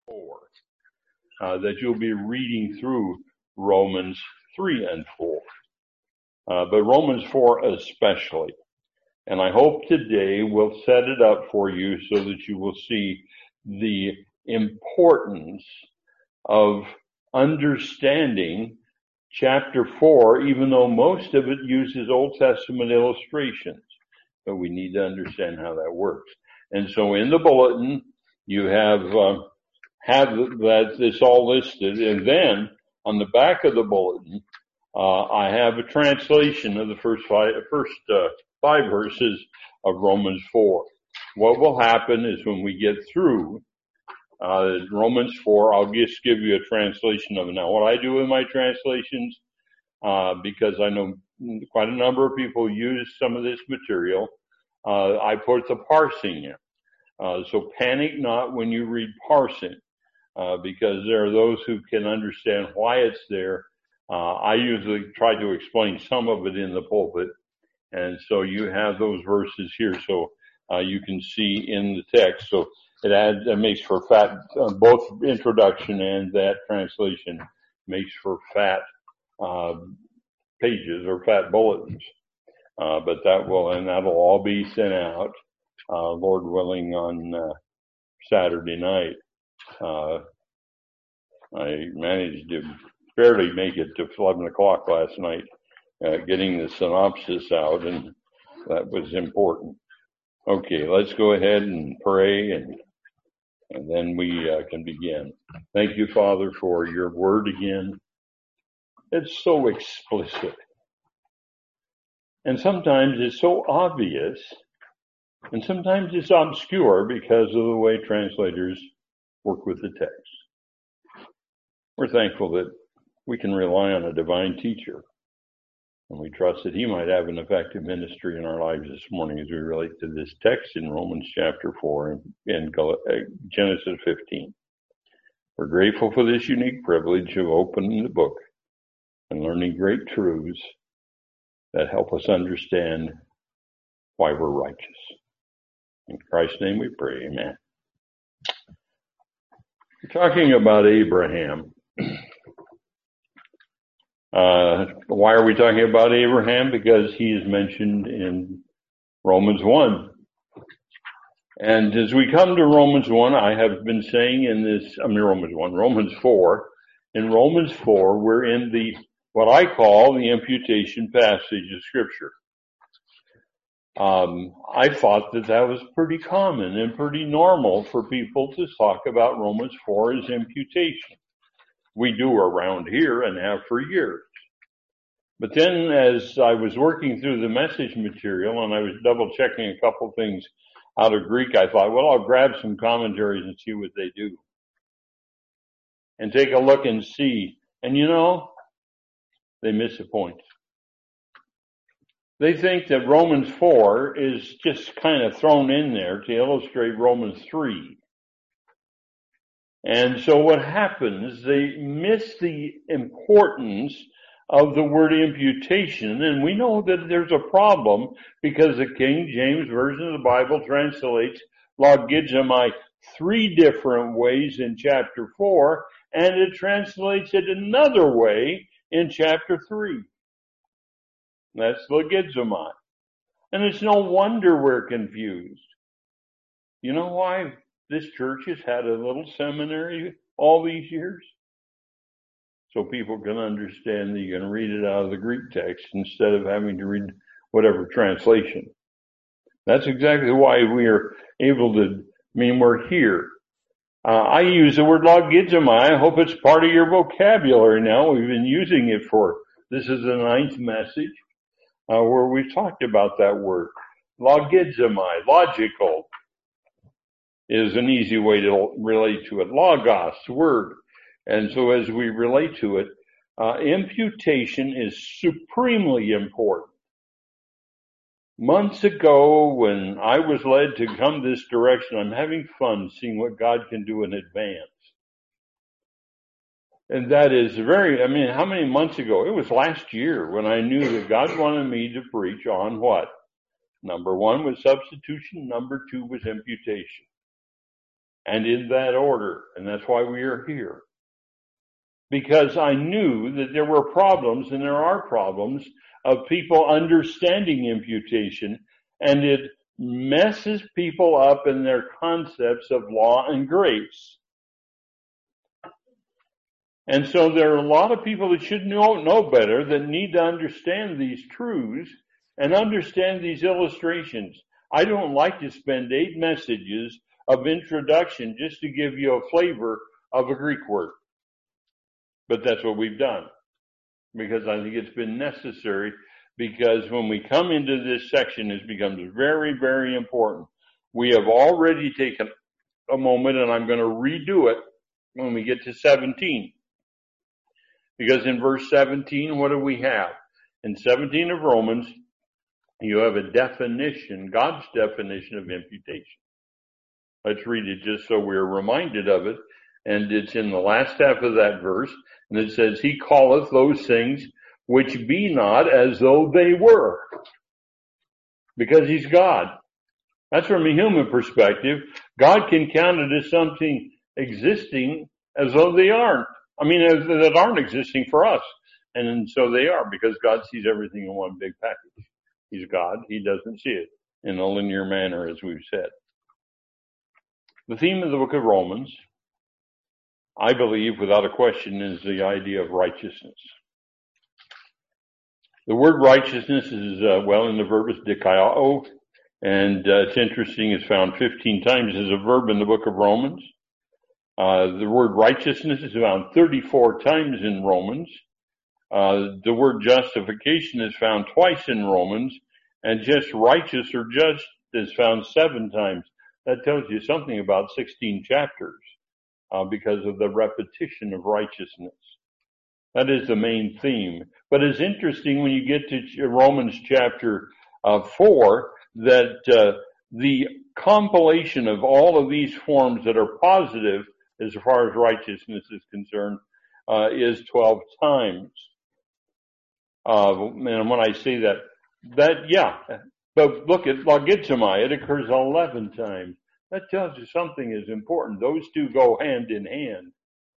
4, that you'll be reading through Romans 3 and 4, but Romans 4 especially. And I hope today we'll set it up for you so that you will see the importance of understanding chapter 4, even though most of it uses Old Testament illustrations. But we need to understand how that works. And so in the bulletin, you have that it's all listed. And then on the back of the bulletin, I have a translation of the first five verses of Romans 4. What will happen is when we get through Romans 4, I'll just give you a translation of it. Now, what I do with my translations, because I know quite a number of people use some of this material, I put the parsing in. So panic not when you read parsing, because there are those who can understand why it's there. I usually try to explain some of it in the pulpit. And so you have those verses here, so you can see in the text. So it makes for fat, both introduction and that translation makes for fat pages or fat bulletins. But that'll all be sent out, Lord willing, on Saturday night. I managed to barely make it to 11 o'clock last night, getting the synopsis out, and that was important. Okay, let's go ahead and pray, and then we can begin. Thank you, Father, for your word again. It's so explicit. And sometimes it's so obvious, and sometimes it's obscure because of the way translators work with the text. We're thankful that we can rely on a divine teacher, and we trust that he might have an effective ministry in our lives this morning as we relate to this text in Romans chapter 4 and Genesis 15. We're grateful for this unique privilege of opening the book and learning great truths that help us understand why we're righteous. In Christ's name we pray, amen. We're talking about Abraham. Why are we talking about Abraham? Because he is mentioned in Romans 1. And as we come to Romans 1, I have been saying Romans 4. In Romans 4, we're in what I call the imputation passage of Scripture. I thought that was pretty common and pretty normal for people to talk about Romans 4 as imputation. We do around here and have for years. But then as I was working through the message material and I was double checking a couple things out of Greek, I thought, well, I'll grab some commentaries and see what they do. And take a look and see. And they miss the point. They think that Romans 4 is just kind of thrown in there to illustrate Romans 3. And so what happens, they miss the importance of the word imputation, and we know that there's a problem because the King James Version of the Bible translates logizomai 3 different ways in chapter 4, and it translates it another way in chapter 3. That's logizomai. And it's no wonder we're confused. You know why this church has had a little seminary all these years? So people can understand that you can read it out of the Greek text instead of having to read whatever translation. That's exactly why we are able to, we're here. I use the word logizomai. I hope it's part of your vocabulary now. We've been using it this is the 9th message, where we've talked about that word. Logizomai, logical, is an easy way to relate to it. Logos, word. And so as we relate to it, imputation is supremely important. Months ago, when I was led to come this direction, I'm having fun seeing what God can do in advance. And that is how many months ago? It was last year when I knew that God wanted me to preach on what? Number 1 was substitution. Number 2 was imputation. and in that order. And that's why we are here. Because I knew that there were problems, and there are problems, of people understanding imputation, and it messes people up in their concepts of law and grace. And so there are a lot of people that should know better, that need to understand these truths and understand these illustrations. I don't like to spend 8 messages of introduction just to give you a flavor of a Greek word. But that's what we've done, because I think it's been necessary, because when we come into this section, it becomes very, very important. We have already taken a moment, and I'm going to redo it when we get to 17. Because in verse 17, what do we have? In 17 of Romans, you have a definition, God's definition of imputation. Let's read it just so we're reminded of it. And it's in the last half of that verse. And it says, He calleth those things which be not as though they were. Because He's God. That's from a human perspective. God can count it as something existing as though they aren't. That aren't existing for us. And so they are, because God sees everything in one big package. He's God. He doesn't see it in a linear manner, as we've said. The theme of the book of Romans, I believe, without a question, is the idea of righteousness. The word righteousness is, in the verb is dikaiō, and it's interesting, it's found 15 times as a verb in the book of Romans. The word righteousness is found 34 times in Romans. The word justification is found twice in Romans, and just righteous or just is found 7 times. That tells you something about 16 chapters, because of the repetition of righteousness. That is the main theme. But it's interesting when you get to Romans chapter 4, that the compilation of all of these forms that are positive as far as righteousness is concerned is 12 times. And when I say that, but look at logizomai, it occurs 11 times. That tells you something is important. Those two go hand in hand.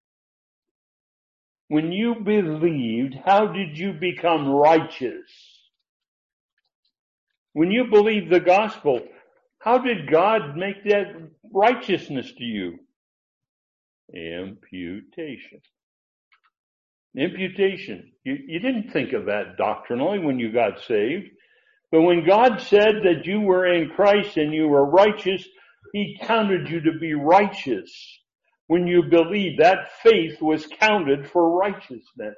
When you believed, how did you become righteous? When you believed the gospel, how did God make that righteousness to you? Imputation. Imputation. You didn't think of that doctrinally when you got saved. But when God said that you were in Christ and you were righteous, He counted you to be righteous. When you believed, that faith was counted for righteousness.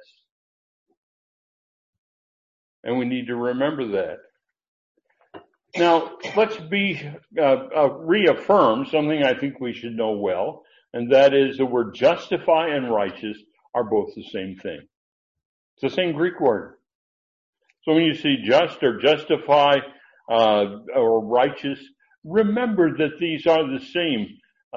And we need to remember that. Now, let's reaffirm something I think we should know well, and that is the word justify and righteous are both the same thing. It's the same Greek word. So when you see just or justify or righteous, remember that these are the same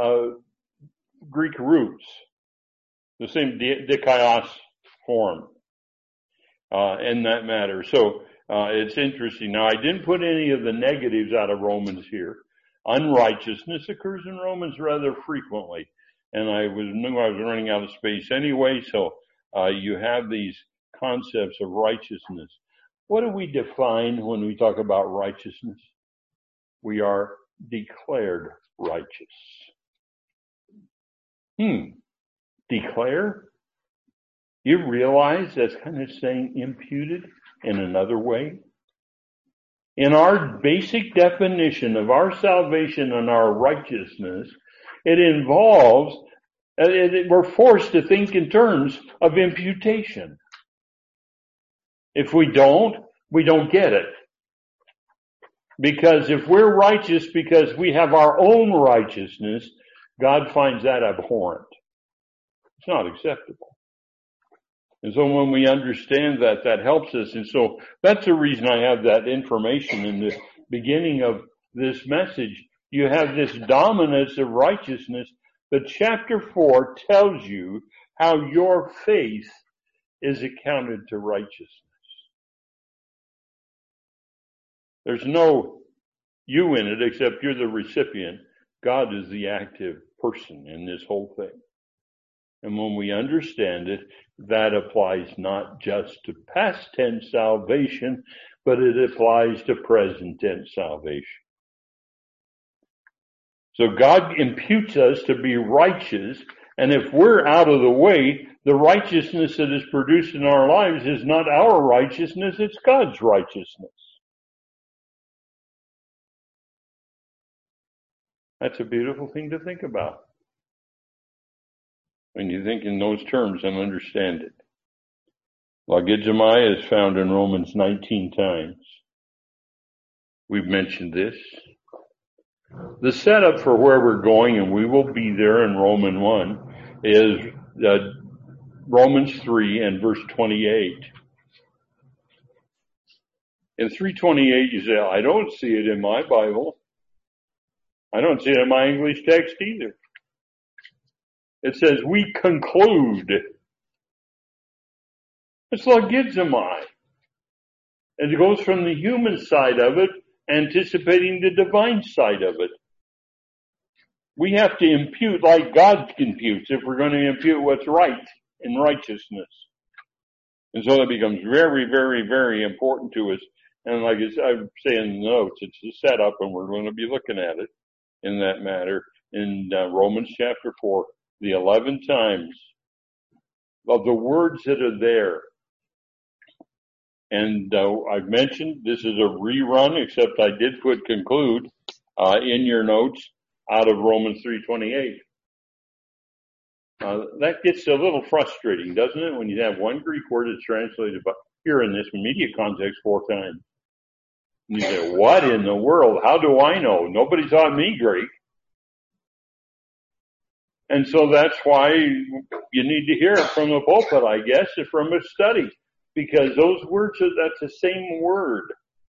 Greek roots, the same dikaios form in that matter. So it's interesting. Now, I didn't put any of the negatives out of Romans here. Unrighteousness occurs in Romans rather frequently. And I knew I was running out of space anyway, so you have these concepts of righteousness. What do we define when we talk about righteousness? We are declared righteous. Declare? You realize that's kind of saying imputed in another way? In our basic definition of our salvation and our righteousness, it involves, we're forced to think in terms of imputation. If we don't get it. Because if we're righteous because we have our own righteousness, God finds that abhorrent. It's not acceptable. And so when we understand that, that helps us. And so that's the reason I have that information in the beginning of this message. You have this dominance of righteousness, but chapter 4 tells you how your faith is accounted to righteousness. There's no you in it except you're the recipient. God is the active person in this whole thing. And when we understand it, that applies not just to past tense salvation, but it applies to present tense salvation. So God imputes us to be righteous, and if we're out of the way, the righteousness that is produced in our lives is not our righteousness, it's God's righteousness. That's a beautiful thing to think about when you think in those terms and understand it. Logizomai is found in Romans 19 times. We've mentioned this. The setup for where we're going, and we will be there in Romans 1, is Romans 3 and verse 28. In 3:28 you say, I don't see it in my Bible. I don't see it in my English text either. It says, we conclude. It's logizomai. And it goes from the human side of it, anticipating the divine side of it. We have to impute like God imputes if we're going to impute what's right in righteousness. And so that becomes very, very, very important to us. And like I say in the notes, it's a setup, and we're going to be looking at it in that matter in Romans chapter 4, the 11 times of the words that are there. And I've mentioned this is a rerun, except I did put conclude in your notes out of Romans 3:28. That gets a little frustrating, doesn't it, when you have one Greek word that's translated here in this immediate context 4 times. And you say, what in the world? How do I know? Nobody taught me Greek. And so that's why you need to hear it from the pulpit, I guess, or from a study. Because those words, that's the same word.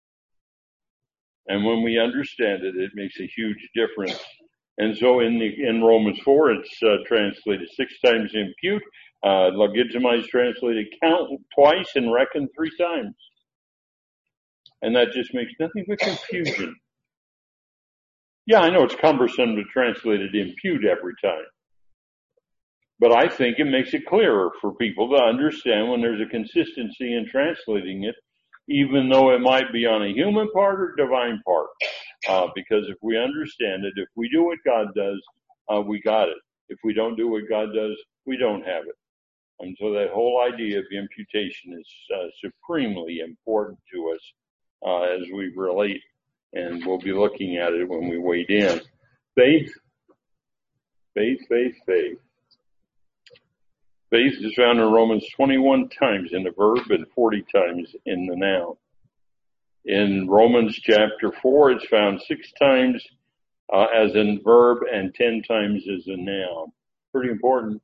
And when we understand it, it makes a huge difference. And so in Romans 4, it's translated 6 times impute. Logizomai is translated count twice and reckon 3 times. And that just makes nothing but confusion. Yeah, I know it's cumbersome to translate it impute every time. But I think it makes it clearer for people to understand when there's a consistency in translating it, even though it might be on a human part or divine part. Because if we understand it, if we do what God does, we got it. If we don't do what God does, we don't have it. And so that whole idea of imputation is supremely important to us as we relate, and we'll be looking at it when we wade in. Faith, faith, faith, faith. Faith is found in Romans 21 times in the verb and 40 times in the noun. In Romans chapter 4, it's found 6 times as a verb and 10 times as a noun. Pretty important.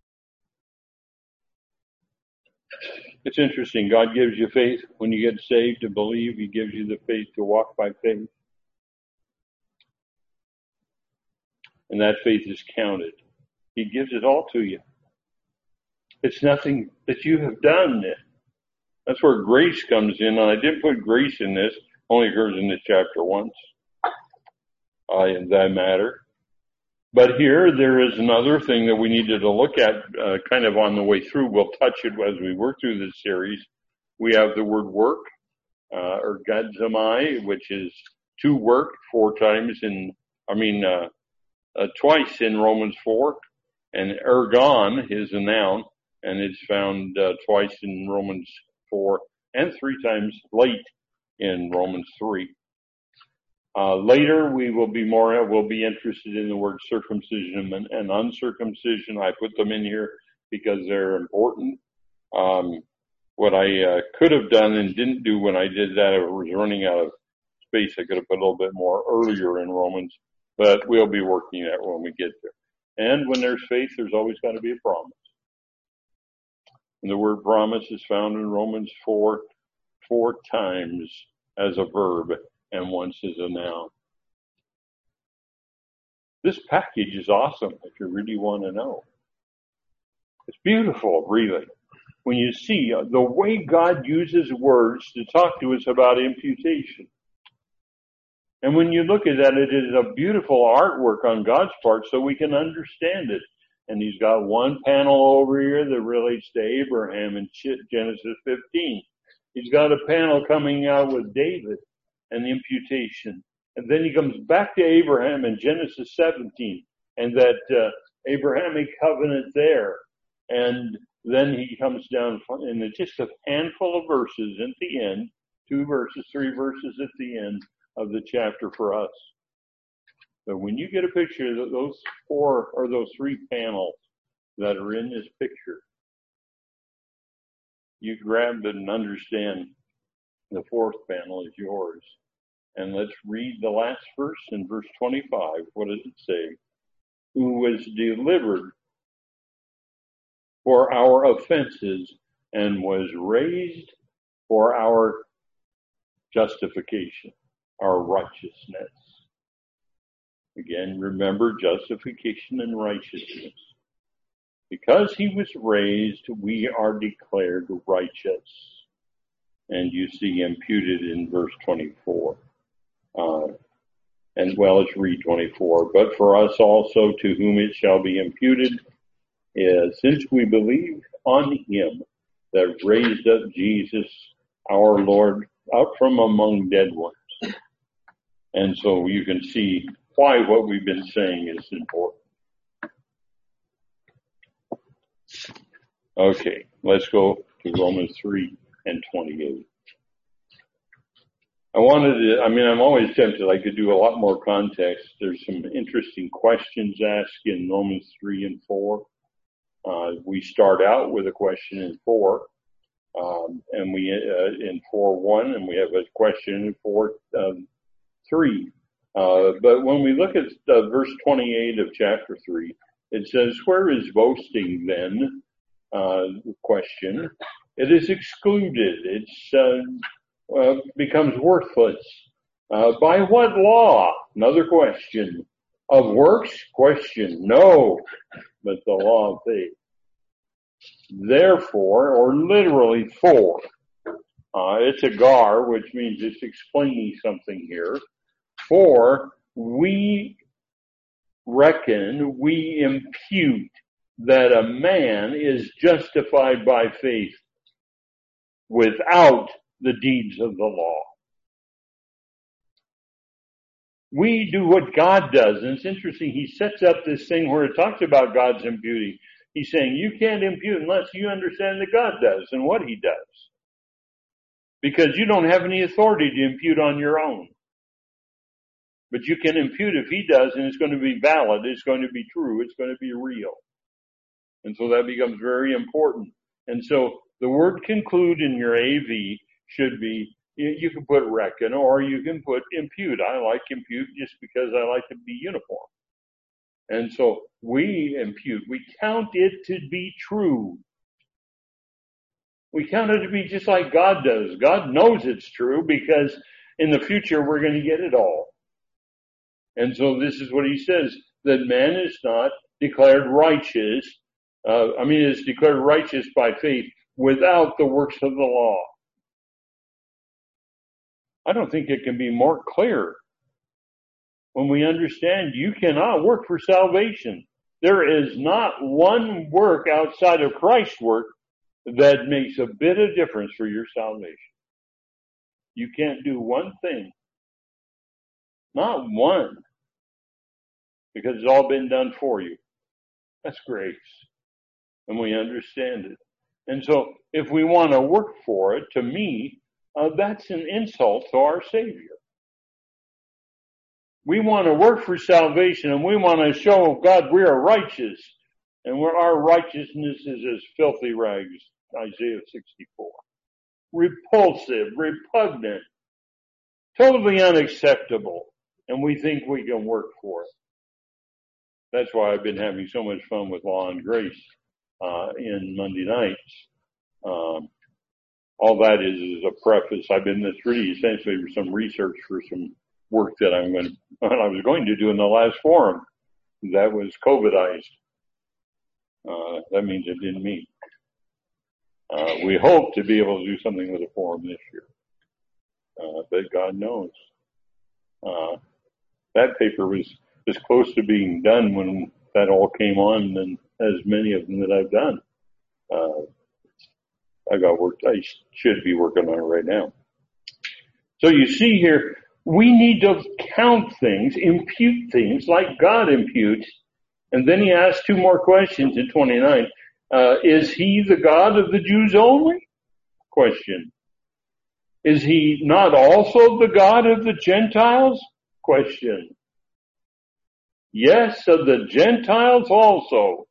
It's interesting. God gives you faith when you get saved to believe. He gives you the faith to walk by faith. And that faith is counted. He gives it all to you. It's nothing that you have done. That's where grace comes in. And I didn't put grace in this. Only occurs in this chapter once. In that matter. But here, there is another thing that we needed to look at kind of on the way through. We'll touch it as we work through this series. We have the word work, or gadzomai, which is to work 4 times twice in Romans 4. And ergon is a noun, and it's found twice in Romans 4 and 3 times late in Romans 3. Later, we'll be interested in the word circumcision and uncircumcision. I put them in here because they're important. What I could have done and didn't do when I did that, I was running out of space. I could have put a little bit more earlier in Romans, but we'll be working at it when we get there. And when there's faith, there's always got to be a promise. And the word promise is found in Romans 4 times as a verb and once as a noun. This package is awesome if you really want to know. It's beautiful, really, when you see the way God uses words to talk to us about imputation. And when you look at that, it is a beautiful artwork on God's part so we can understand it. And he's got one panel over here that relates to Abraham in Genesis 15. He's got a panel coming out with David and the imputation. And then he comes back to Abraham in Genesis 17 and that Abrahamic covenant there. And then he comes down in just a handful of verses at the end, 2 verses, 3 verses at the end of the chapter for us. But when you get a picture of those 4 or those 3 panels that are in this picture, you grab it and understand the 4th panel is yours. And let's read the last verse in verse 25. What does it say? Who was delivered for our offenses and was raised for our justification, our righteousness. Again, remember justification and righteousness. Because he was raised, we are declared righteous. And you see imputed in verse 24. Let's read 24. But for us also, to whom it shall be imputed, since we believe on him that raised up Jesus, our Lord, out from among dead ones. And so you can see why what we've been saying is important. Okay, let's go to Romans 3 and 28. I'm always tempted. I could do a lot more context. There's some interesting questions asked in Romans 3 and 4. We start out with a question in 4, and we in 4:1, and we have a question in 4:3. But when we look at verse 28 of chapter 3, it says, "Where is boasting then?" Question. It is excluded. It becomes worthless. By what law? Another question. Of works? Question. No, but the law of faith. Therefore, or literally for, it's a gar, which means it's explaining something here. For we reckon, we impute that a man is justified by faith without the deeds of the law. We do what God does. And it's interesting, he sets up this thing where it talks about God's imputing. He's saying you can't impute unless you understand that God does and what he does. Because you don't have any authority to impute on your own. But you can impute if he does, and it's going to be valid, it's going to be true, it's going to be real. And so that becomes very important. And so the word conclude in your AV should be, you can put reckon or you can put impute. I like impute just because I like to be uniform. And so we impute. We count it to be true. We count it to be just like God does. God knows it's true because in the future we're going to get it all. And so this is what he says, that man is not declared righteous. Is declared righteous by faith without the works of the law. I don't think it can be more clear when we understand you cannot work for salvation. There is not one work outside of Christ's work that makes a bit of difference for your salvation. You can't do one thing. Not one. Because it's all been done for you. That's grace. And we understand it. And so if we want to work for it, to me, that's an insult to our Savior. We want to work for salvation and we want to show God we are righteous. And our righteousness is as filthy rags, Isaiah 64. Repulsive, repugnant, totally unacceptable. And we think we can work for it. That's why I've been having so much fun with Law and Grace in Monday nights. All that is a preface. It's really essentially some research for some work that I was going to do in the last forum. That was COVIDized. That means it didn't meet. We hope to be able to do something with the forum this year. But God knows. That paper was close to being done when that all came on, and as many of them that I've done. I should be working on it right now. So you see here, we need to count things, impute things like God imputes. And then he asks two more questions in 29. Is he the God of the Jews only? Question. Is he not also the God of the Gentiles? Question. Yes, of the Gentiles also.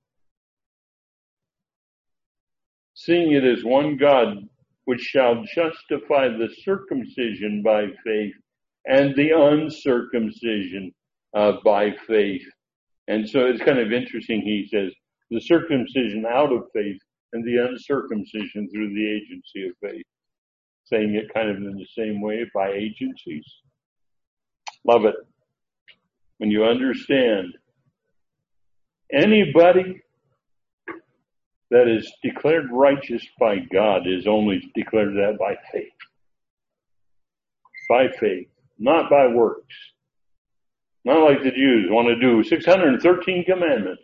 Seeing it as one God, which shall justify the circumcision by faith and the uncircumcision by faith. And so it's kind of interesting, he says, the circumcision out of faith and the uncircumcision through the agency of faith. Saying it kind of in the same way by agencies. Love it. When you understand anybody that is declared righteous by God is only declared that by faith. By faith, not by works. Not like the Jews want to do 613 commandments.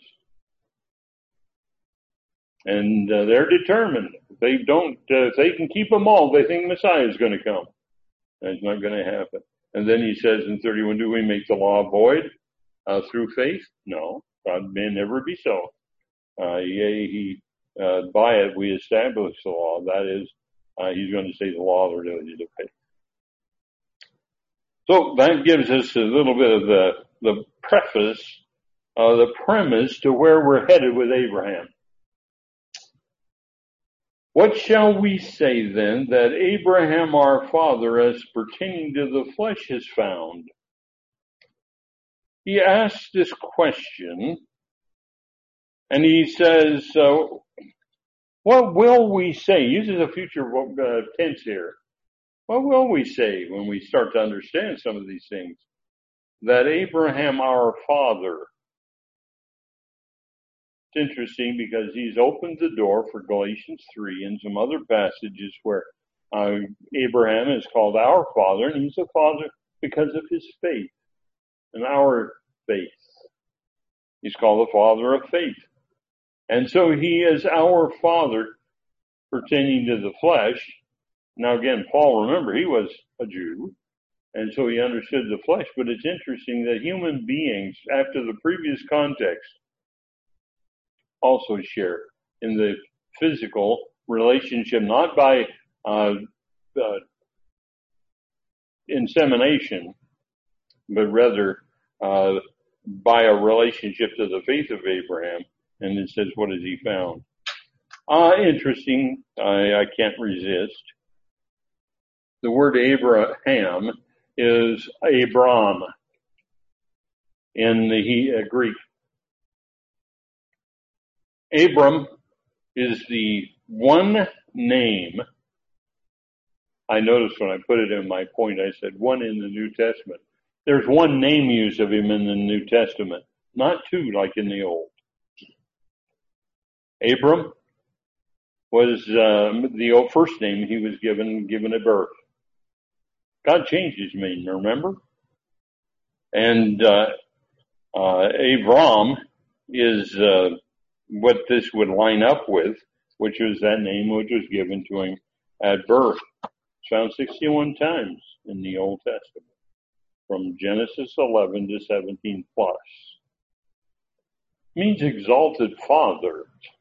And they're determined. If they don't, if they can keep them all, they think Messiah is going to come. That's not going to happen. And then he says in 31, do we make the law void through faith? No, God may never be so. Yea, by it we establish the law. That is, he's going to say the law related to faith. So that gives us a little bit of the preface, the premise to where we're headed with Abraham. What shall we say then that Abraham our father as pertaining to the flesh has found? He asks this question and he says, what will we say? He uses a future tense here. What will we say when we start to understand some of these things? That Abraham our father. It's interesting because he's opened the door for Galatians 3 and some other passages where Abraham is called our father, and he's a father because of his faith and our faith. He's called the father of faith. And so he is our father pertaining to the flesh. Now again, Paul, remember, he was a Jew, and so he understood the flesh, but it's interesting that human beings, after the previous context, also share in the physical relationship, not by insemination, but rather by a relationship to the faith of Abraham. And it says, what has he found? Interesting. I can't resist. The word Abraham is Abram in the Greek. Abram is the one name. I noticed when I put it in my point, I said one in the New Testament. There's one name used of him in the New Testament, not two like in the Old. Abram was the old first name he was given at birth. God changed his name, remember? And Avram is what this would line up with, which was that name which was given to him at birth. It's found 61 times in the Old Testament, from Genesis 11 to 17 plus. It means exalted father.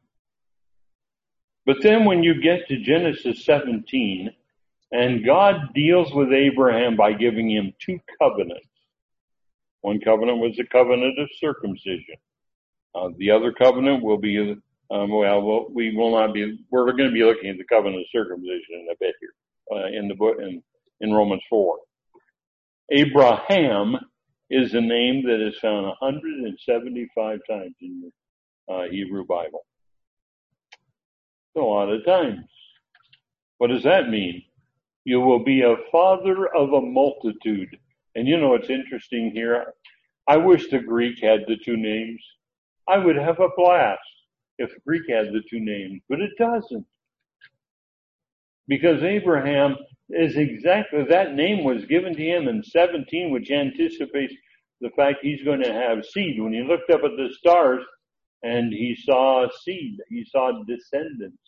But then when you get to Genesis 17, and God deals with Abraham by giving him two covenants. One covenant was the covenant of circumcision. The other covenant will be, we're going to be looking at the covenant of circumcision in a bit here, in the book, in Romans 4. Abraham is a name that is found 175 times in the Hebrew Bible. A lot of times. What does that mean? You will be a father of a multitude. And you know what's interesting here? I wish the Greek had the two names. I would have a blast if Greek had the two names, but it doesn't. Because Abraham is exactly, that name was given to him in 17, which anticipates the fact he's going to have seed. When he looked up at the stars and he saw seed, he saw descendants.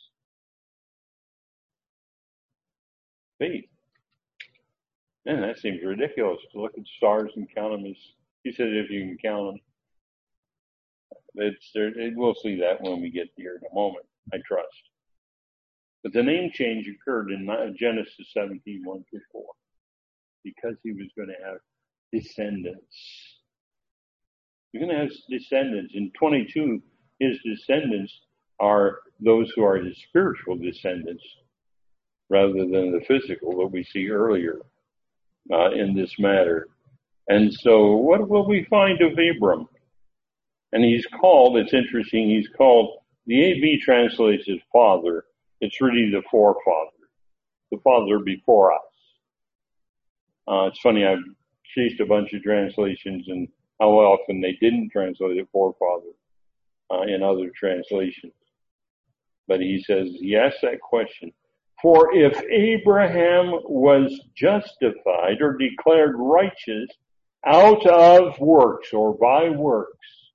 Faith. Man, that seems ridiculous to look at stars and count them as, he said, if you can count them. We'll see that when we get here in a moment, I trust. But the name change occurred in Genesis 17, 1-4, because he was going to have descendants. You're going to have descendants. In 22, his descendants are those who are his spiritual descendants, rather than the physical that we see earlier in this matter. And so what will we find of Abram? And he's called, it's interesting, he's called, the AV translates as father. It's really the forefather, the father before us. It's funny, I've chased a bunch of translations and how often they didn't translate it forefather in other translations. But he says, he asks that question. For if Abraham was justified or declared righteous out of works or by works,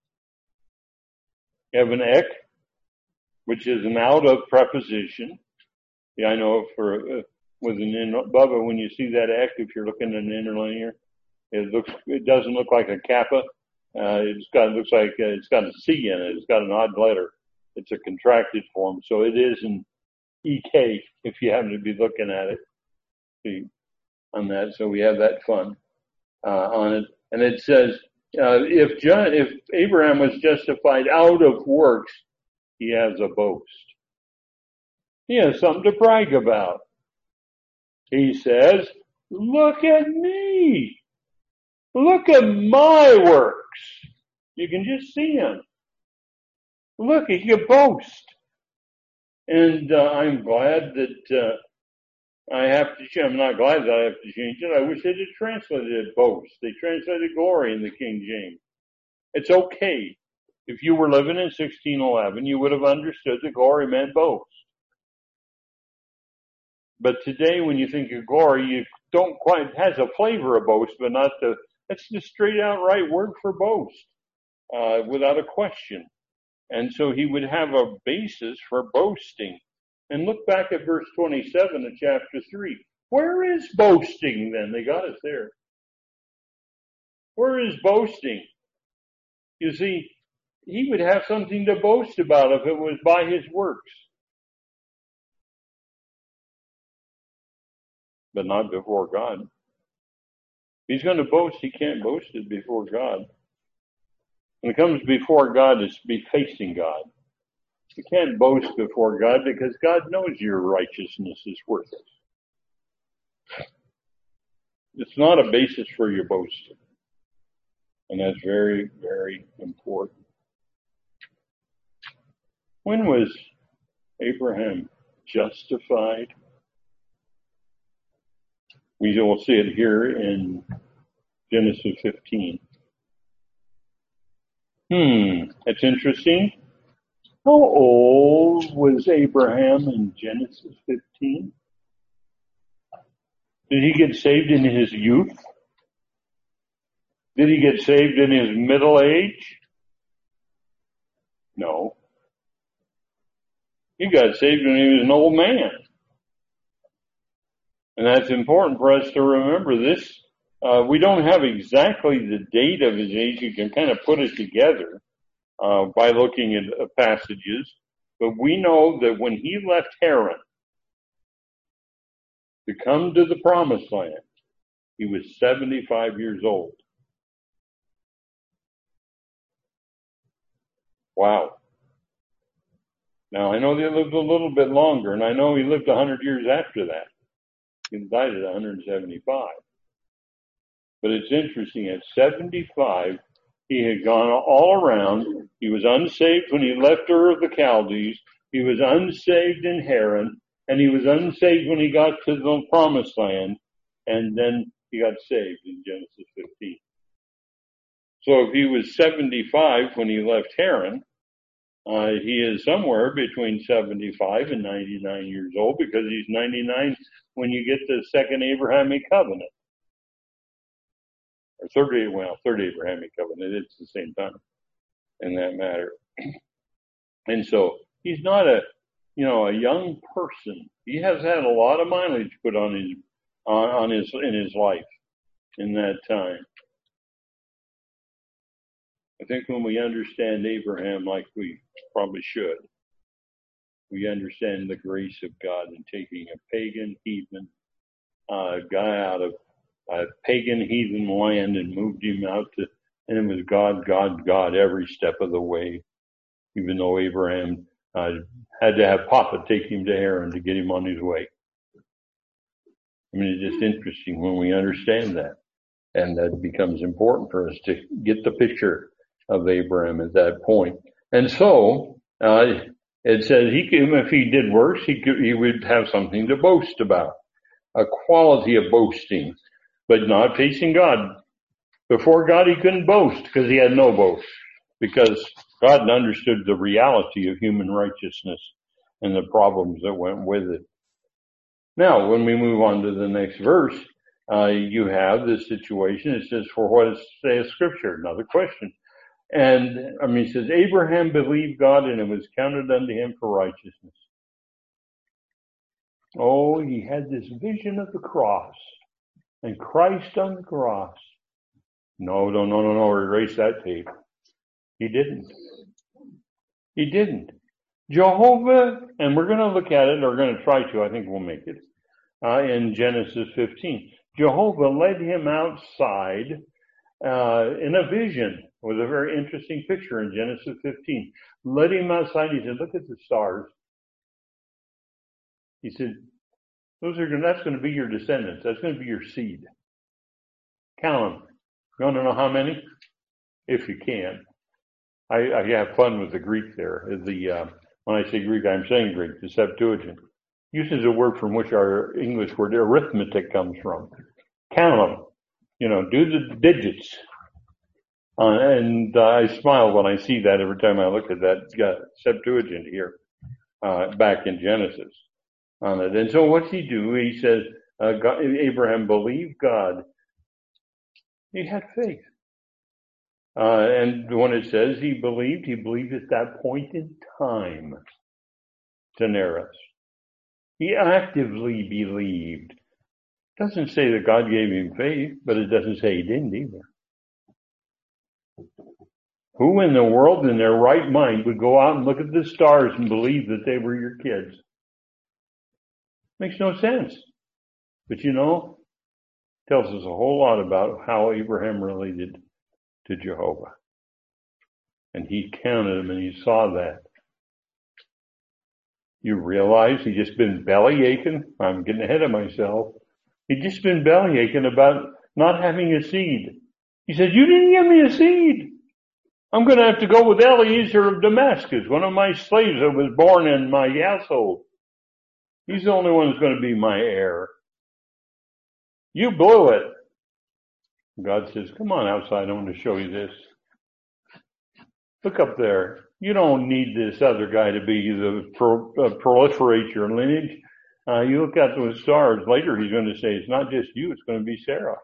you have an ek, which is an out of preposition. Yeah, I know with an Bubba, when you see that ek, if you're looking at an interlinear, it doesn't look like a kappa. Looks like it's got a C in it. It's got an odd letter. It's a contracted form, so it is an EK if you happen to be looking at it. See, on that, so we have that fun on it, and it says if Abraham was justified out of works, he has a boast. He has something to brag about. He says, "Look at me! Look at my works." You can just see him. Look, he can boast. And I'm glad that I'm not glad that I have to change it. I wish they had translated it boast. They translated glory in the King James. It's okay. If you were living in 1611, you would have understood that glory meant boast. But today, when you think of glory, you don't quite, it has a flavor of boast, but that's the straight out right word for boast, without a question. And so he would have a basis for boasting. And look back at verse 27 of chapter 3. Where is boasting then? They got us there. Where is boasting? You see, he would have something to boast about if it was by his works. But not before God. If he's going to boast, he can't boast it before God. When it comes before God, it's be facing God. You can't boast before God because God knows your righteousness is worthless. It's not a basis for your boasting. And that's very, very important. When was Abraham justified? We will see it here in Genesis 15. That's interesting. How old was Abraham in Genesis 15? Did he get saved in his youth? Did he get saved in his middle age? No. He got saved when he was an old man. And that's important for us to remember this. We don't have exactly the date of his age. You can kind of put it together by looking at passages. But we know that when he left Haran to come to the promised land, he was 75 years old. Wow. Now, I know they lived a little bit longer, and I know he lived 100 years after that. He died at 175. But it's interesting, at 75, he had gone all around. He was unsaved when he left Ur of the Chaldees. He was unsaved in Haran, and he was unsaved when he got to the promised land, and then he got saved in Genesis 15. So if he was 75 when he left Haran, he is somewhere between 75 and 99 years old, because he's 99 when you get the second Abrahamic covenant. Or third Abrahamic covenant. It's the same time in that matter. And so he's not a young person. He has had a lot of mileage put on in his life in that time. I think when we understand Abraham like we probably should, we understand the grace of God in taking a pagan heathen guy out of a pagan heathen land and moved him out to, and it was God every step of the way, even though Abraham had to have Papa take him to Haran to get him on his way. I mean, it's just interesting when we understand that. And that becomes important for us to get the picture of Abraham at that point. And so, it says if he did worse, he would have something to boast about. A quality of boasting, but not facing God. Before God, he couldn't boast because he had no boast. Because God understood the reality of human righteousness and the problems that went with it. Now, when we move on to the next verse, you have this situation. It says, for what saith Scripture? Another question. And, it says, Abraham believed God and it was counted unto him for righteousness. Oh, he had this vision of the cross and Christ on the cross. No, erase that tape. He didn't. Jehovah, and we're going to look at it, or going to try to, I think we'll make it, in Genesis 15. Jehovah led him outside in a vision with a very interesting picture in Genesis 15. Led him outside. He said, look at the stars. He said, that's going to be your descendants. That's going to be your seed. Count them. You want to know how many? If you can. I have fun with the Greek there. When I say Greek, I'm saying Greek, the Septuagint. Uses a word from which our English word arithmetic comes from. Count them. Do the digits. And I smile when I see that every time I look at that Septuagint here, back in Genesis on it. And so what's he do? He says, Abraham believed God. He had faith. And when it says he believed at that point in time, Taneras. He actively believed. It doesn't say that God gave him faith, but it doesn't say he didn't either. Who in the world in their right mind would go out and look at the stars and believe that they were your kids? Makes no sense. But tells us a whole lot about how Abraham related to Jehovah. And he counted them and he saw that. You realize he'd just been belly aching. I'm getting ahead of myself. He'd just been belly aching about not having a seed. He said, you didn't give me a seed. I'm going to have to go with Eliezer of Damascus, one of my slaves that was born in my household. He's the only one who's going to be my heir. You blew it. God says, come on outside. I want to show you this. Look up there. You don't need this other guy to be proliferate your lineage. You look at those stars. Later he's going to say, it's not just you, it's going to be Sarah.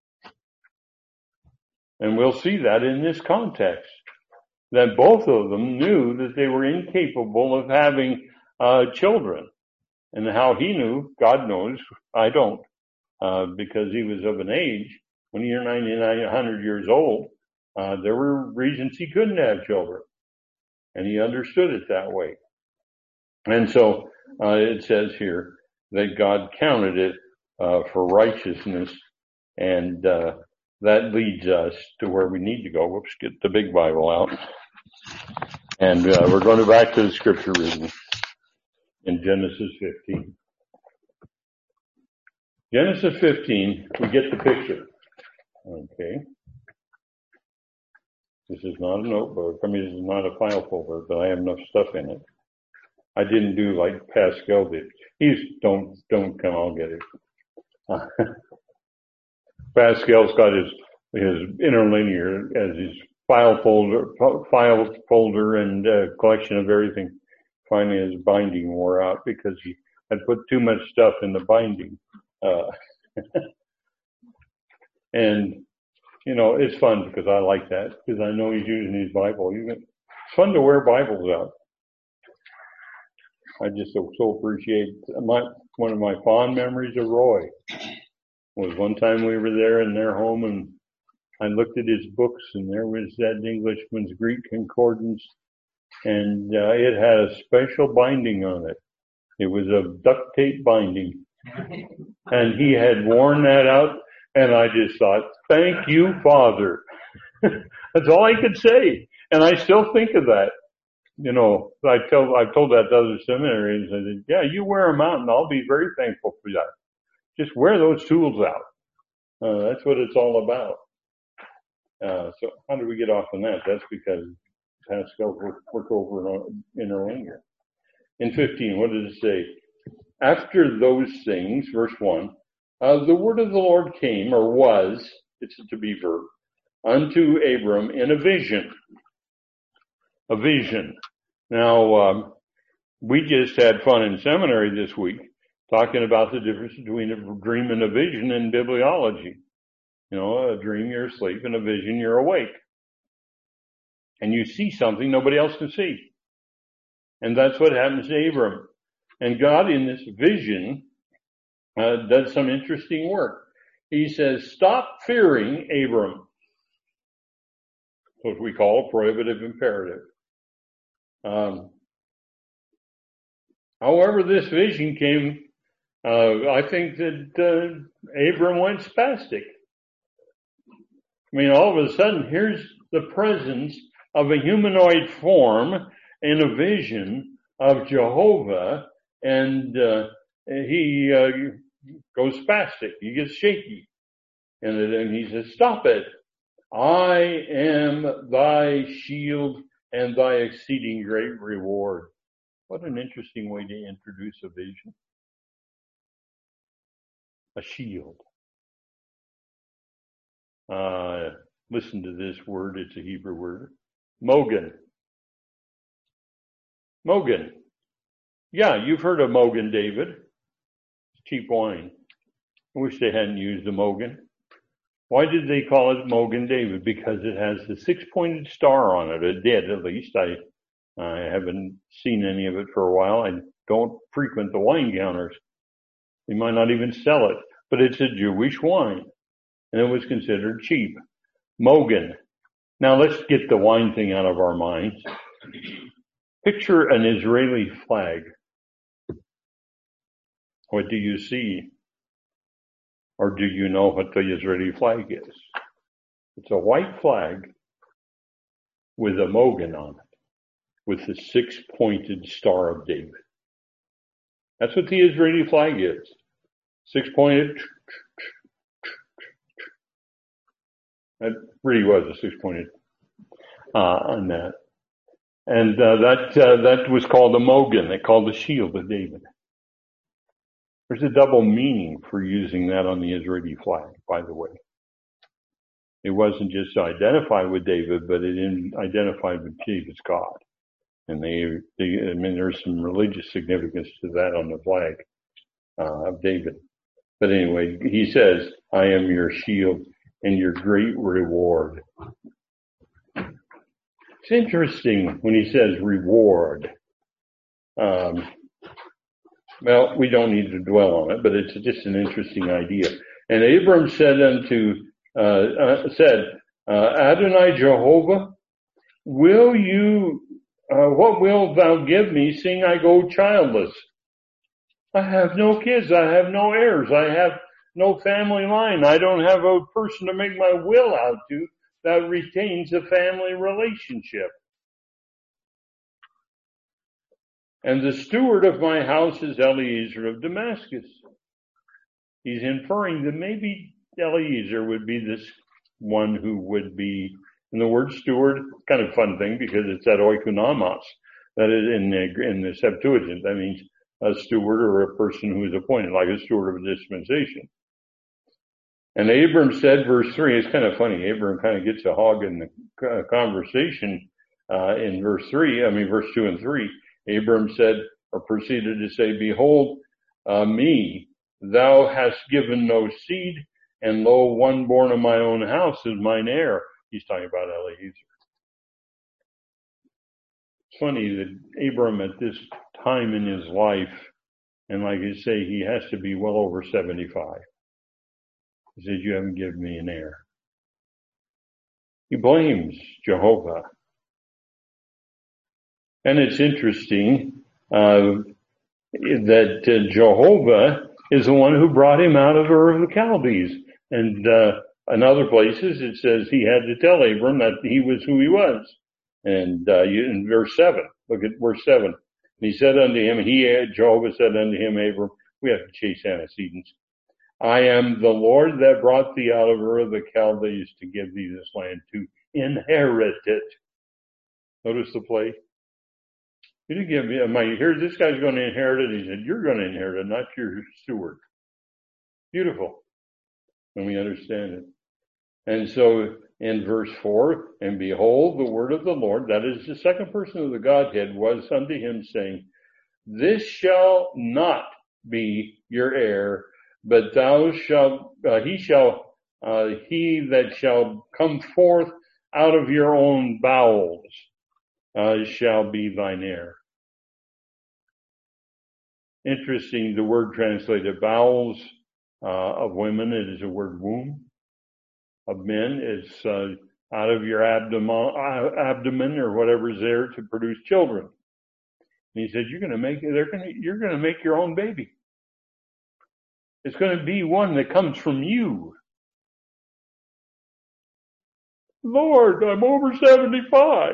And we'll see that in this context, that both of them knew that they were incapable of having children. And how he knew, God knows, I don't, because he was of an age, when you're 99, 100 years old, there were reasons he couldn't have children. And he understood it that way. And so it says here that God counted it for righteousness, and that leads us to where we need to go. Whoops, get the big Bible out. And we're going back to the scripture reading in Genesis 15. Genesis 15, we get the picture. Okay. This is not a notebook. This is not a file folder, but I have enough stuff in it. I didn't do like Pascal did. Don't come, I'll get it. Pascal's got his interlinear as his file folder and collection of everything. Finally his binding wore out because he had put too much stuff in the binding. Uh, and, it's fun because I like that because I know he's using his Bible. It's fun to wear Bibles out. I just so appreciate one of my fond memories of Roy was one time we were there in their home and I looked at his books and there was that Englishman's Greek Concordance and it had a special binding on it. It was a duct tape binding and he had worn that out and I just thought, thank you, Father. That's all I could say. And I still think of that. I've told that to other seminaries. I said, yeah, you wear them out and I'll be very thankful for that. Just wear those tools out. That's what it's all about. So how did we get off on that? That's because Pascal worked over in our anger. In 15, what did it say? After those things, verse 1, the word of the Lord came, or was, it's a to be verb, unto Abram in a vision. A vision. Now, we just had fun in seminary this week talking about the difference between a dream and a vision in bibliology. A dream you're asleep and a vision you're awake. And you see something nobody else can see. And that's what happens to Abram. And God in this vision does some interesting work. He says, stop fearing, Abram. What we call a prohibitive imperative. However, this vision came, I think that Abram went spastic. All of a sudden, here's the presence of a humanoid form in a vision of Jehovah, and he goes spastic. He gets shaky. And he says, stop it. I am thy shield and thy exceeding great reward. What an interesting way to introduce a vision. A shield. Listen to this word. It's a Hebrew word. Mogan. Mogan. Yeah, you've heard of Mogan, David. It's cheap wine. I wish they hadn't used the Mogan. Why did they call it Mogan, David? Because it has the 6-pointed star on it. It did, at least. I haven't seen any of it for a while. I don't frequent the wine counters. They might not even sell it. But it's a Jewish wine. And it was considered cheap. Mogan. Now let's get the wine thing out of our minds. Picture an Israeli flag. What do you see? Or do you know what the Israeli flag is? It's a white flag with a Mogan on it, with the 6-pointed Star of David. That's what the Israeli flag is. 6-pointed. That really was a 6-pointed on that. And that was called a Mogan. They called the shield of David. There's a double meaning for using that on the Israeli flag, by the way. It wasn't just to identify with David, but it identified with David's God. And there's some religious significance to that on the flag of David. But anyway, he says, I am your shield and your great reward. It's interesting when he says reward. Well, we don't need to dwell on it, but it's just an interesting idea. And Abram said Adonai Jehovah, what wilt thou give me, seeing I go childless? I have no kids. I have no heirs. I have no family line. I don't have a person to make my will out to that retains a family relationship. And the steward of my house is Eliezer of Damascus. He's inferring that maybe Eliezer would be this one who would be, and the word steward, kind of fun thing because it's that oikonomos, that is in the Septuagint. That means a steward or a person who is appointed, like a steward of a dispensation. And Abram said, verse 3, it's kind of funny. Abram kind of gets a hog in the conversation in verse 2 and 3. Abram said, or proceeded to say, behold, me, thou hast given no seed, and lo, one born of my own house is mine heir. He's talking about Eliezer. It's funny that Abram at this time in his life, and like I say, he has to be well over 75. He says, you haven't given me an heir. He blames Jehovah. And it's interesting that Jehovah is the one who brought him out of Ur of the Chaldees. And in other places it says he had to tell Abram that he was who he was. And in verse 7, look at verse 7. And he said unto him, Jehovah said unto him, Abram, we have to chase antecedents. I am the Lord that brought thee out of Ur of the Chaldees to give thee this land to inherit it. Notice the play. He didn't give me, here's this guy's going to inherit it. He said, you're going to inherit it, not your steward. Beautiful when we understand it. And so in verse 4, and behold, the word of the Lord, that is the second person of the Godhead, was unto him, saying, this shall not be your heir, but he that shall come forth out of your own bowels shall be thine heir. Interesting, the word translated bowels of women, it is the word womb. Of men, it's out of your abdomen or whatever's there to produce children. And he said, you're going to make your own baby. It's going to be one that comes from you. Lord, I'm over 75.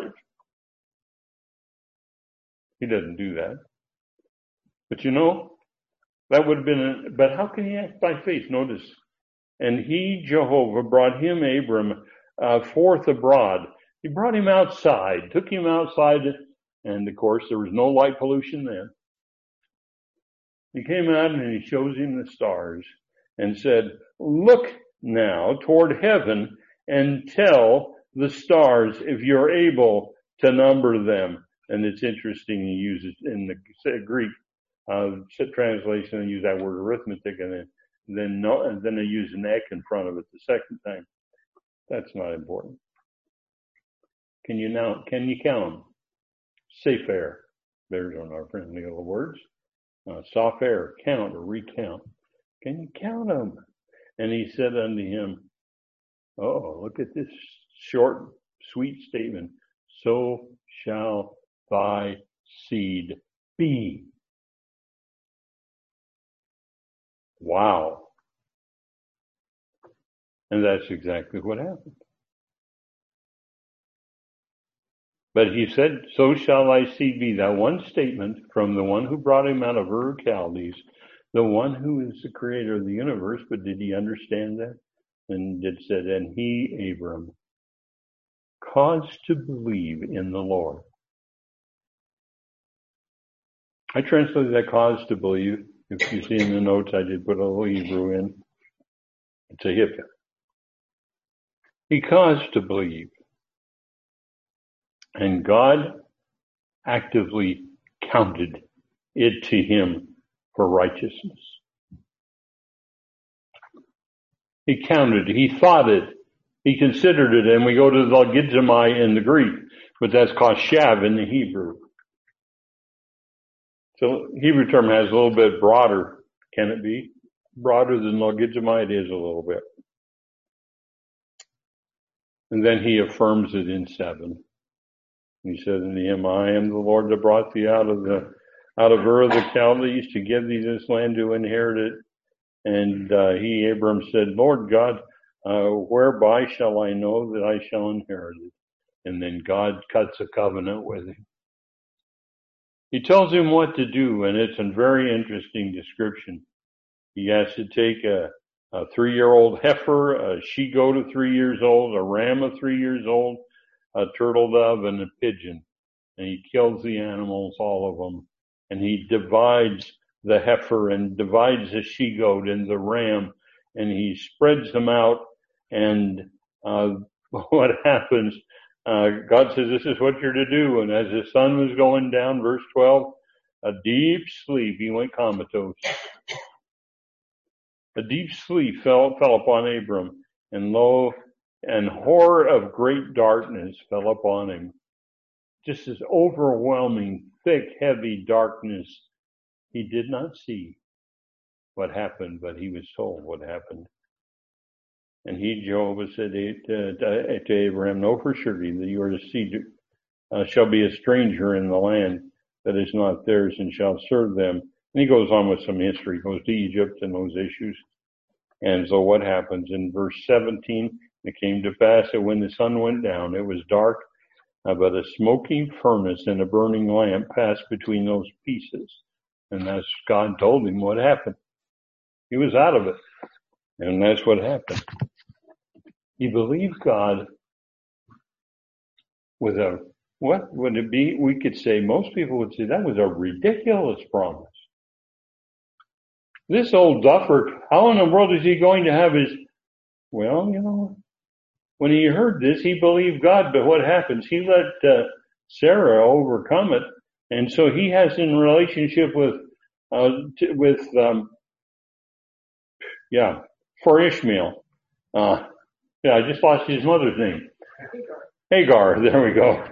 He doesn't do that. But that would have been, but how can he act by faith? Notice, and he, Jehovah, brought him, Abram, forth abroad. He brought him outside, took him outside, and of course there was no light pollution then. He came out and he shows him the stars and said, look now toward heaven and tell the stars if you're able to number them. And it's interesting, he uses in the Greek translation, they use that word arithmetic, and then they use an ek in front of it the second time. That's not important. Can you count them? Sefer. There's on our friendly little words. Safer, count or recount. Can you count them? And he said unto him, oh, look at this short, sweet statement. So shall thy seed be. Wow. And that's exactly what happened. But he said, so shall thy seed be. That one statement from the one who brought him out of Ur Chaldees, the one who is the creator of the universe, but did he understand that? And it said, and he, Abram, caused to believe in the Lord. I translated that cause to believe. If you see in the notes, I did put a little Hebrew in. It's a hip. He caused to believe. And God actively counted it to him for righteousness. He counted it. He thought it. He considered it. And we go to the logizomai in the Greek, but that's called shav in the Hebrew. So Hebrew term has a little bit broader. Can it be? Broader than logizomai? It is a little bit. And then he affirms it in 7. He said unto him, I am the Lord that brought thee out of Ur of the Chaldees to give thee this land to inherit it. And he, Abram, said, Lord God, whereby shall I know that I shall inherit it? And then God cuts a covenant with him. He tells him what to do, and it's a very interesting description. He has to take a 3-year-old heifer, a she-goat of 3 years old, a ram of 3 years old, a turtle dove, and a pigeon. And he kills the animals, all of them. And he divides the heifer and divides the she-goat and the ram, and he spreads them out. And what happens, God says, this is what you're to do. And as the sun was going down, verse 12, a deep sleep, he went comatose. A deep sleep fell upon Abram, and lo, an horror of great darkness fell upon him. Just this overwhelming, thick, heavy darkness. He did not see what happened, but he was told what happened. And he, Jehovah, said to Abraham, know for surety that you are to see, shall be a stranger in the land that is not theirs, and shall serve them. And he goes on with some history, goes to Egypt and those issues. And so what happens in verse 17, it came to pass that when the sun went down, it was dark, but a smoking furnace and a burning lamp passed between those pieces. And that's God told him what happened. He was out of it. And that's what happened. He believed God with a, what would it be? We could say, most people would say that was a ridiculous promise. This old duffer, how in the world is he going to have his, well, you know, when he heard this, he believed God, but what happens? He let Sarah overcome it. And so he has in relationship for Ishmael. I just lost his mother's name. Hagar, there we go.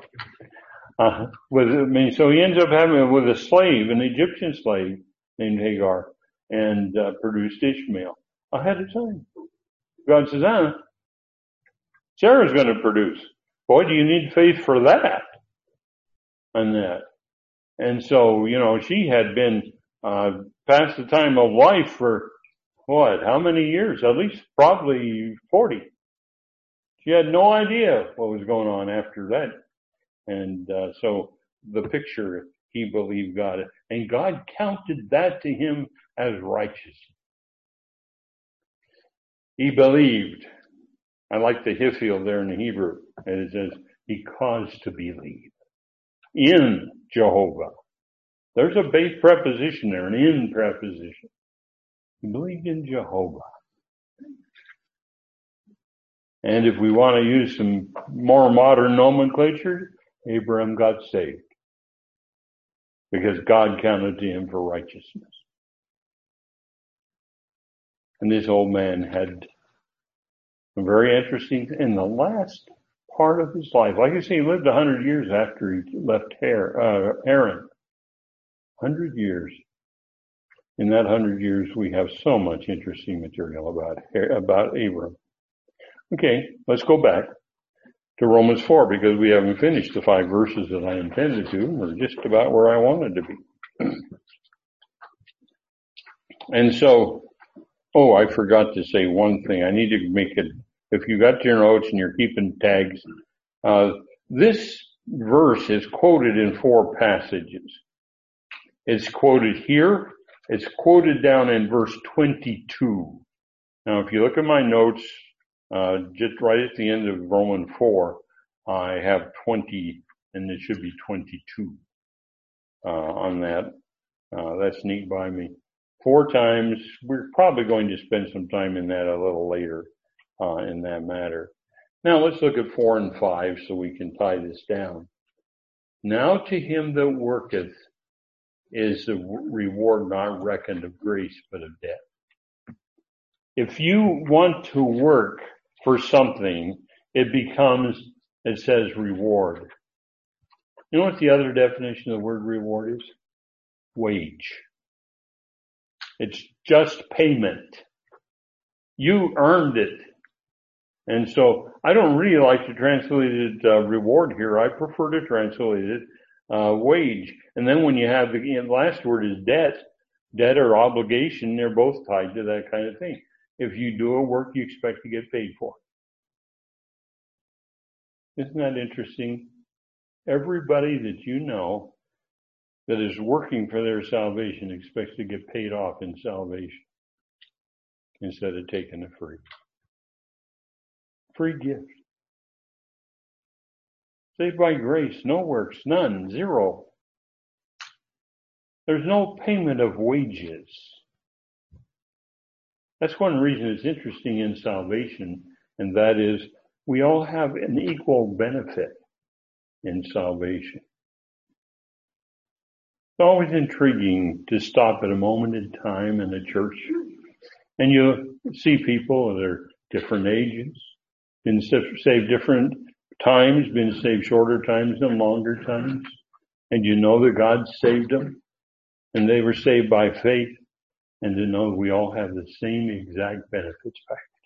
So he ends up having with a slave, an Egyptian slave named Hagar, and produced Ishmael ahead of time. God says, Sarah's going to produce. Boy, do you need faith for that and that. And so, you know, she had been past the time of life for what? How many years? At least probably 40. She had no idea what was going on after that. And so the picture, he believed God. And God counted that to him as righteous. He believed. I like the Hifil there in the Hebrew. And it says, he caused to believe in Jehovah. There's a base preposition there, an in preposition. He believed in Jehovah. And if we want to use some more modern nomenclature, Abraham got saved because God counted to him for righteousness. And this old man had a very interesting, in the last part of his life, like you say, he lived 100 years after he left Haran. 100 years. In that 100 years, we have so much interesting material about Abram. Okay, let's go back to Romans 4 because we haven't finished the 5 verses that I intended to. We're just about where I wanted to be. And so, I forgot to say one thing. I need to make it, if you got your notes and you're keeping tags, this verse is quoted in 4 passages. It's quoted here. It's quoted down in verse 22. Now, if you look at my notes, just right at the end of Romans 4, I have 20, and it should be 22 on that. That's neat by me. 4 times. We're probably going to spend some time in that a little later in that matter. Now, let's look at 4 and 5 so we can tie this down. Now to him that worketh is the reward not reckoned of grace, but of debt. If you want to work for something, it says reward. You know what the other definition of the word reward is? Wage. It's just payment. You earned it. And so I don't really like to translate it reward here. I prefer to translate it wage. And then when you have the last word is debt or obligation, they're both tied to that kind of thing. If you do a work, you expect to get paid for. Isn't that interesting? Everybody that you know that is working for their salvation expects to get paid off in salvation instead of taking it free. Free gift. Saved by grace, no works, none, 0. There's no payment of wages. That's one reason it's interesting in salvation, and that is we all have an equal benefit in salvation. It's always intriguing to stop at a moment in time in a church And you see people that are different ages, been saved different times, been saved shorter times and longer times. And you know that God saved them and they were saved by faith, and to know we all have the same exact benefits package.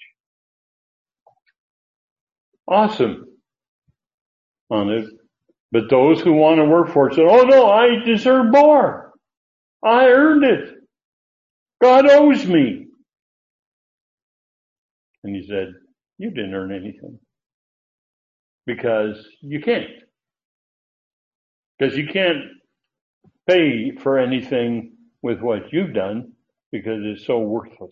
Awesome on it. But those who want to work for it say, oh no, I deserve more. I earned it. God owes me. And he said, you didn't earn anything. Because you can't. Because you can't pay for anything with what you've done because it's so worthless.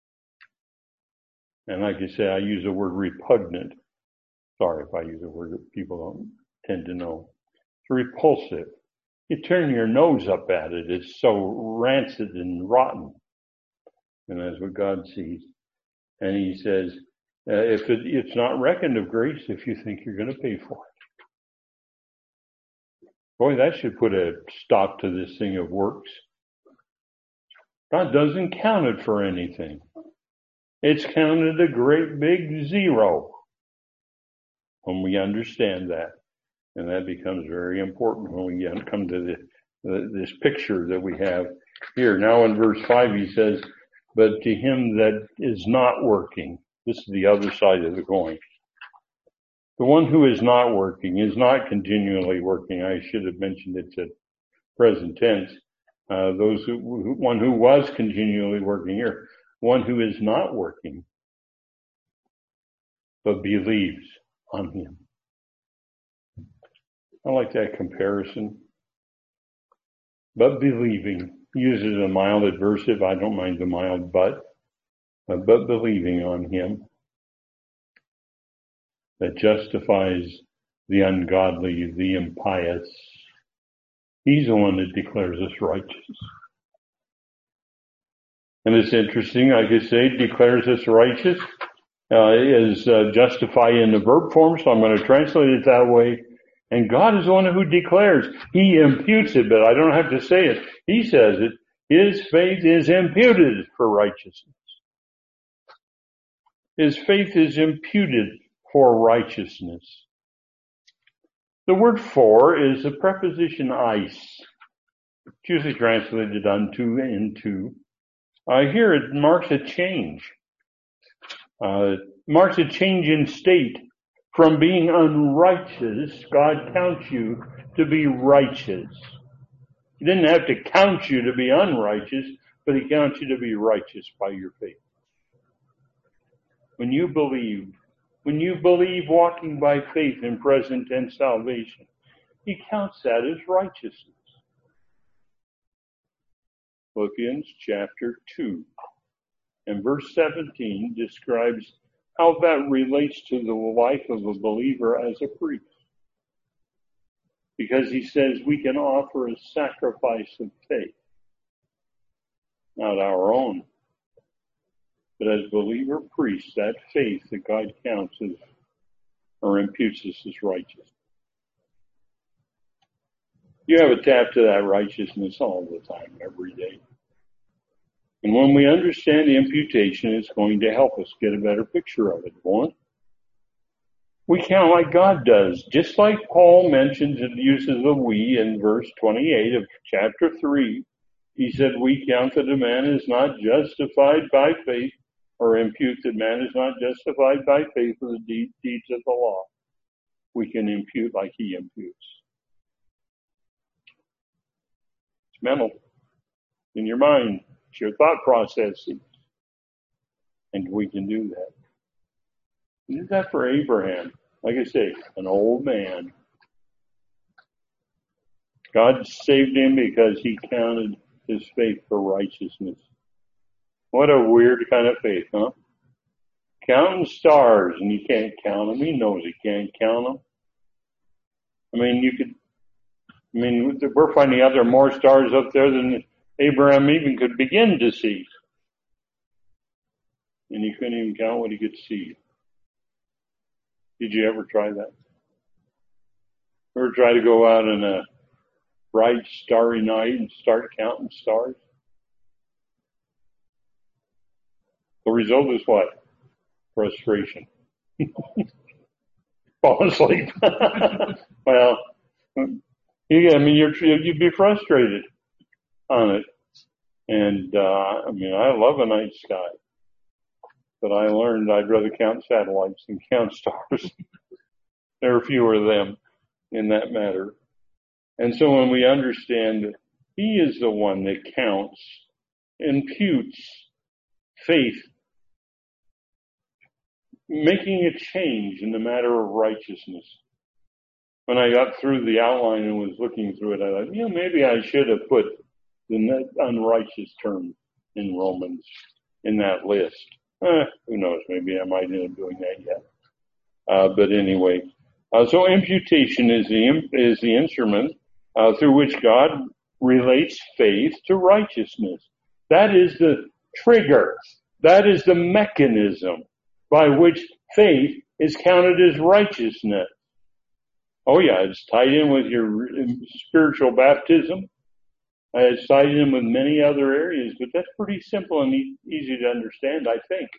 And like I say, I use the word repugnant. Sorry if I use a word that people don't tend to know. It's repulsive. You turn your nose up at it. It's so rancid and rotten. And that's what God sees. And he says, if it's not reckoned of grace if you think you're going to pay for it. Boy, that should put a stop to this thing of works. God doesn't count it for anything. It's counted a great big zero when we understand that. And that becomes very important when we come to this picture that we have here. Now in verse 5 he says, but to him that is not working, this is the other side of the coin. The one who is not working is not continually working. I should have mentioned it's a present tense. One who was continually working here, one who is not working, but believes on him. I like that comparison. But believing uses a mild adversive. I don't mind the mild but believing on him that justifies the ungodly, the impious. He's the one that declares us righteous. And it's interesting, I could say, declares us righteous is justify in the verb form, so I'm going to translate it that way. And God is the one who declares. He imputes it, but I don't have to say it. He says it. His faith is imputed for righteousness. His faith is imputed for righteousness. The word for is the preposition eis. It's usually translated unto, into. Here it marks a change. Marks a change in state. From being unrighteous, God counts you to be righteous. He didn't have to count you to be unrighteous, but he counts you to be righteous by your faith. When you believe walking by faith in present tense salvation, he counts that as righteousness. Philippians chapter 2 and verse 17 describes how that relates to the life of a believer as a priest. Because he says we can offer a sacrifice of faith, not our own, but as believer priests, that faith that God counts as or imputes us as righteous. You have a tap to that righteousness all the time, every day. And when we understand the imputation, it's going to help us get a better picture of it. One, we count like God does. Just like Paul mentions and uses the we in verse 28 of chapter 3. He said, we count that a man is not justified by faith, or impute that man is not justified by faith of the deeds of the law. We can impute like he imputes. It's mental. In your mind. It's your thought processes. And we can do that. We did that for Abraham. Like I say, an old man. God saved him because he counted his faith for righteousness. What a weird kind of faith, huh? Counting stars and you can't count them. He knows he can't count them. We're finding out there are more stars up there than Abraham even could begin to see. And he couldn't even count what he could see. Did you ever try that? Ever try to go out on a bright, starry night and start counting stars? The result is what? Frustration. Fall asleep. Well, you'd be frustrated on it. And, I love a night sky, but I learned I'd rather count satellites than count stars. There are fewer of them in that matter. And so when we understand that He is the one that counts, imputes faith, making a change in the matter of righteousness. When I got through the outline and was looking through it, I thought, maybe I should have put the unrighteous term in Romans in that list. Who knows? Maybe I might end up doing that yet. But anyway, so imputation is the instrument through which God relates faith to righteousness. That is the trigger. That is the mechanism by which faith is counted as righteousness. Oh yeah, it's tied in with your spiritual baptism. It's tied in with many other areas, but that's pretty simple and easy to understand, I think.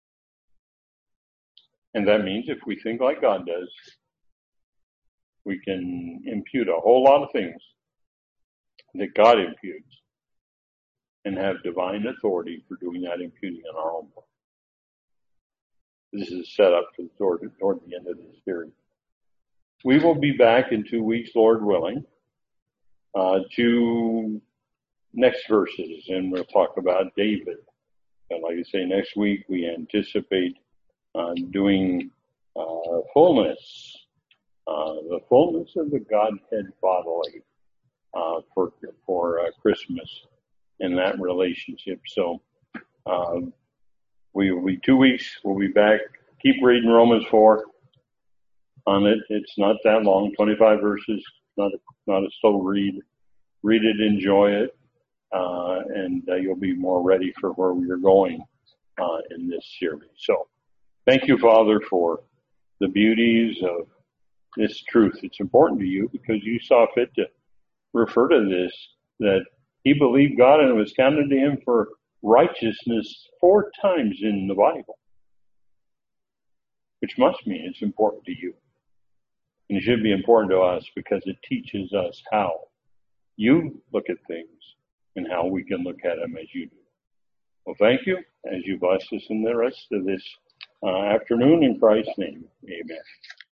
And that means if we think like God does, we can impute a whole lot of things that God imputes and have divine authority for doing that imputing on our own part. This is set up toward the end of this series. We will be back in 2 weeks, Lord willing, to next verses, and we'll talk about David. And like I say, next week we anticipate doing fullness, the fullness of the Godhead bodily for Christmas in that relationship. So we will be 2 weeks. We'll be back. Keep reading Romans 4 on it. It's not that long, 25 verses. Not a slow read. Read it, enjoy it, and you'll be more ready for where we are going in this series. So thank you, Father, for the beauties of this truth. It's important to you because you saw fit to refer to this, that he believed God and it was counted to him for righteousness 4 times in the Bible, which must mean it's important to you. And it should be important to us because it teaches us how you look at things and how we can look at them as you do. Well, thank you as you bless us in the rest of this afternoon in Christ's name. Amen.